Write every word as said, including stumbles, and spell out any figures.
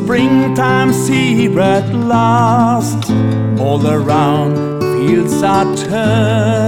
springtime's here at last. All around, fields are turning.